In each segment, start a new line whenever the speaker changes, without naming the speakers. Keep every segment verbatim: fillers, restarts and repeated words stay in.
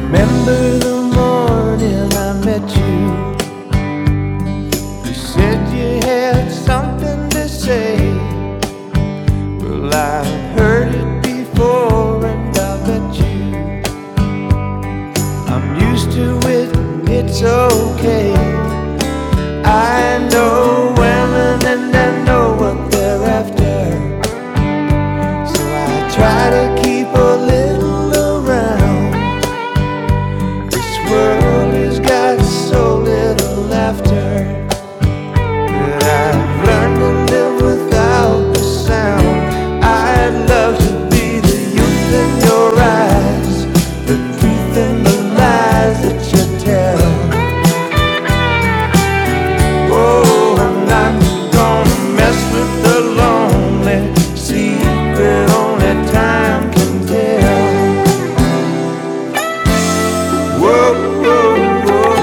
Remember the morning I met you. You said you had something to say. Well, I've heard it before and I bet you I'm used to it, it's okay. I know women and I know what they're after, so I try to keep a little around. This world has got so little laughter that I've learned to live without the sound. I'd love to be the youth in your eyes, the truth in the lies that you tell. Oh, I'm not gonna mess with the lonely secret only time can tell. Whoa, whoa, whoa.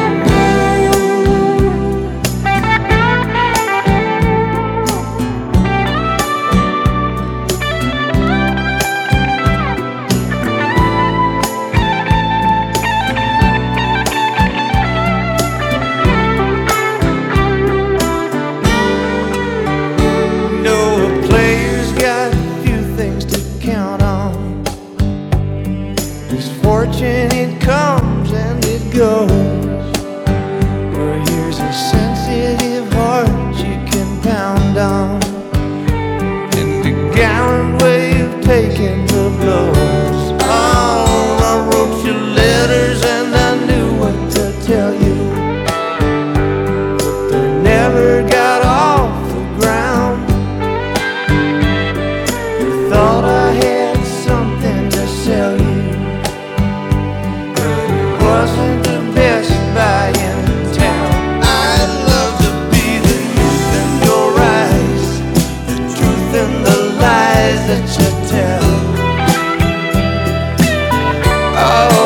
No, a player's got a few things to count on. His fortune, it comes and it goes. Or here's a sensitive heart you can pound on, and a gallant way of taking the blows. Oh, I wrote you letters and I knew what to tell you, but they never got off the ground. Thought I had something to sell you, but it wasn't the best buy in town. I'd love to be the youth in your eyes, the truth in the lies that you tell. Oh,